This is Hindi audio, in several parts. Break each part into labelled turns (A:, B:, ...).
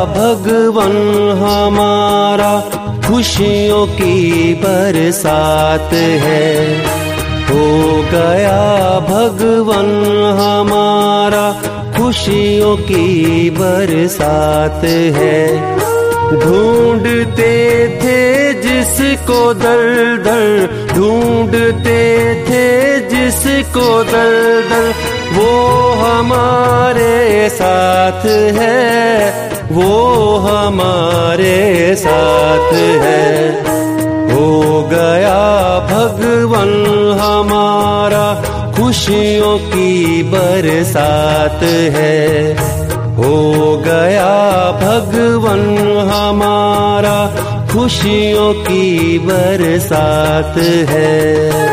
A: भगवन हमारा खुशियों की बरसात है। हो गया भगवन हमारा खुशियों की बरसात है। ढूंढते थे जिसको दर दर, ढूंढते थे जिसको दर दर, वो हमारे साथ है, वो हमारे साथ है। हो गया भगवन हमारा खुशियों की बरसात है। हो गया भगवन हमारा खुशियों की बरसात है।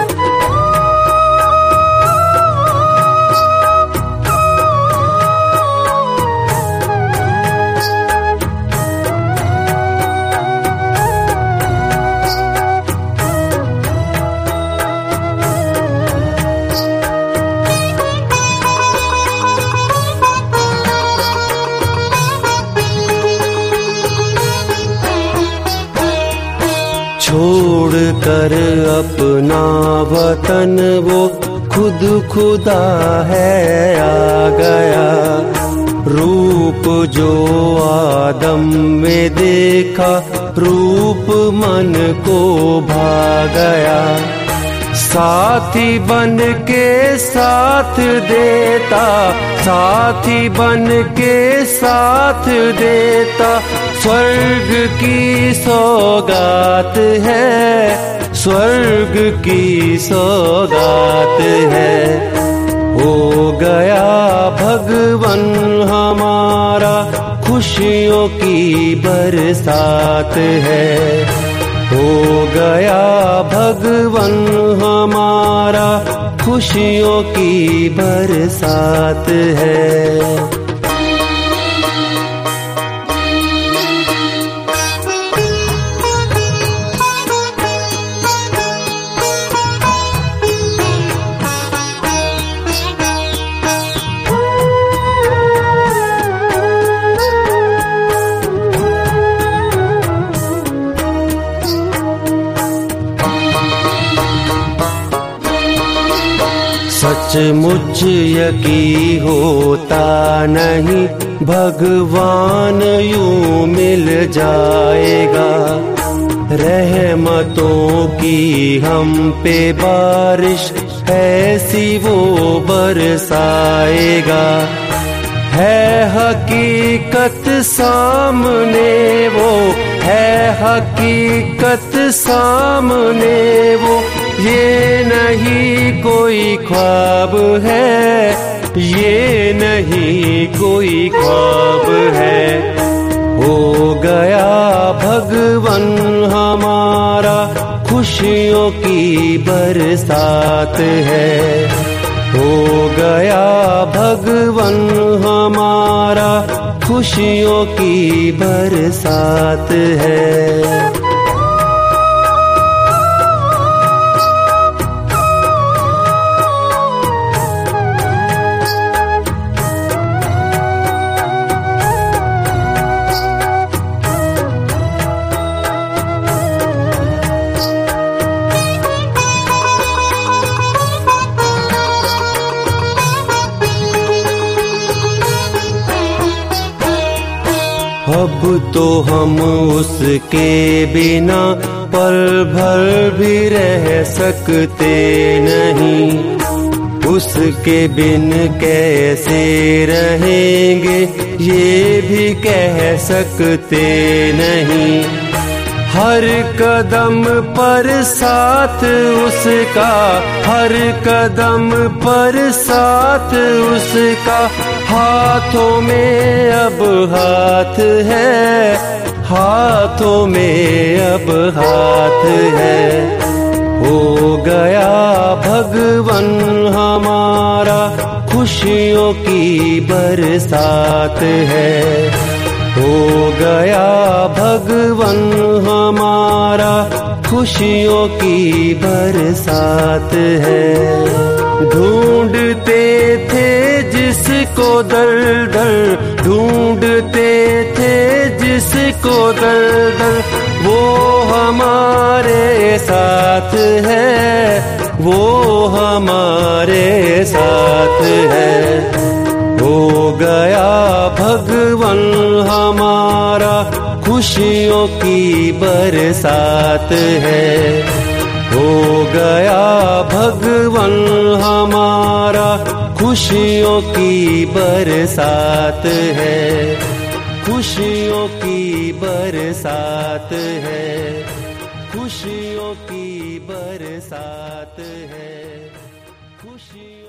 A: छोड़ कर अपना वतन वो खुद खुदा है आ गया। रूप जो आदम में देखा, रूप मन को भा गया। साथी बन के साथ देता, साथी बन के साथ देता, स्वर्ग की सौगात है, स्वर्ग की सौगात है। हो गया भगवन हमारा खुशियों की बरसात है। हो गया भगवन हमारा खुशियों की बरसात है। सचमुच यकीन होता नहीं भगवान यूं मिल जाएगा। रहमतों की हम पे बारिश ऐसी वो बरसाएगा। है हकीकत सामने वो, है हकीकत सामने वो, ये नहीं कोई ख्वाब है, ये नहीं कोई ख्वाब है। हो गया भगवन हमारा खुशियों की बरसात है। हो गया भगवन हमारा खुशियों की बरसात है। अब तो हम उसके बिना पल भर भी रह सकते नहीं। उसके बिन कैसे रहेंगे ये भी कह सकते नहीं। हर कदम पर साथ उसका, हर कदम पर साथ उसका, हाथों में अब हाथ है, हाथों में अब हाथ है। हो गया भगवन हमारा खुशियों की बरसात है। हो गया भगवन हमारा खुशियों की बरसात है। ढूंढते थे जिसको दर दर, ढूंढते थे है, वो हमारे साथ है। हो गया भगवन हमारा, खुशियों की बरसात है। हो गया भगवन हमारा, खुशियों की बरसात है, खुशियों की बरसात है, खुशियों की बरसात है, खुशियों